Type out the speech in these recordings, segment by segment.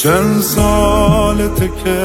چند سالته که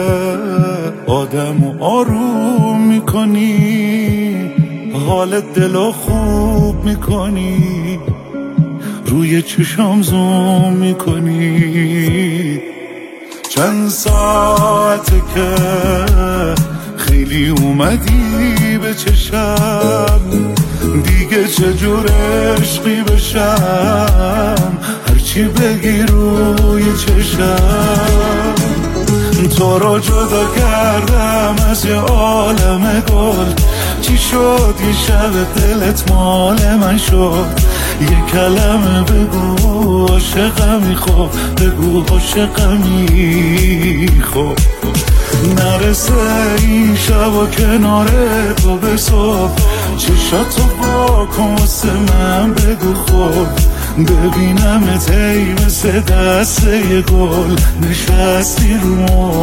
آدمو آروم میکنی، حال دلو خوب میکنی، روی چشام زوم میکنی. چند ساعته که خیلی اومدی به چشم، دیگه چجور عشقی بشم، هرچی بگی روی چشم. تو رو جدا کردم از یه عالم گل، چی شد یه شب دلت مال من شد؟ یه کلمه بگو عاشقمی، خب بگو عاشقمی، خب نرسه این شب و کنار تو به صبح، چشاتو با کن واسه من بگو خب، ببینمت ای مثل دسته یه گل نشستی رو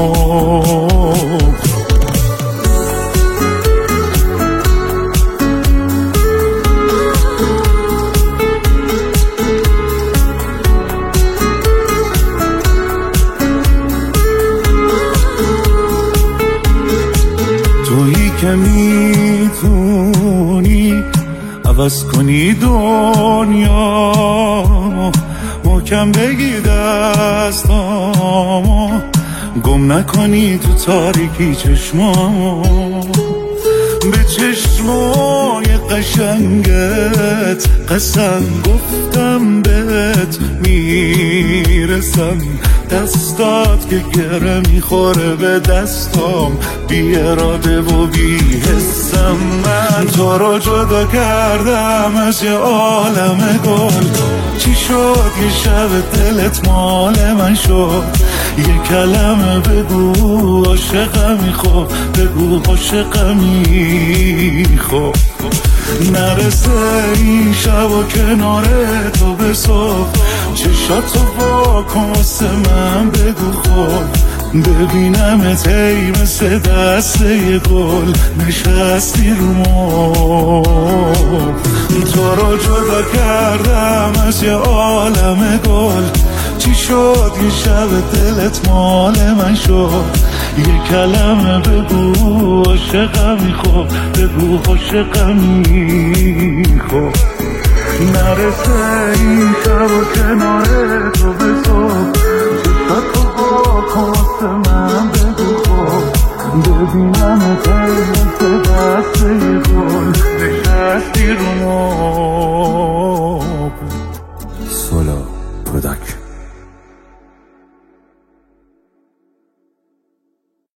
مبل. تویی که میتونی عوض کنی دنیا، محکم بگی دستامو، گم نکنی تو تاریکی چشمامو. به چشمای قشنگت قسم گفتم بهت میرسم، دستات که گره میخوره به دستام، بی اراده و بی حسم. من تو رو جدا کردم از یه عالم گل، چی شد یه شب دلت مال من شد؟ یه کلمه بگو عاشقمی، خب بگو عاشقمی، خب نرسه این شب و کنار تو به صبح، چشاتو با کن واسه من بگو خب، ببینمت ای مثل دسته یه گل نشستی رو مبل. تو رو جدا کردم از یه عالم گل، چی شد یه شب دلت مال من شد؟ یه کلمه بگو عاشقمی، خب بگو عاشقمی، خب نرسه این شب و کنار تو به صبح، چشاتو با کن واسه من بگو خب، ببینمت ای مثل دسته یه گل نشستی رو مبل.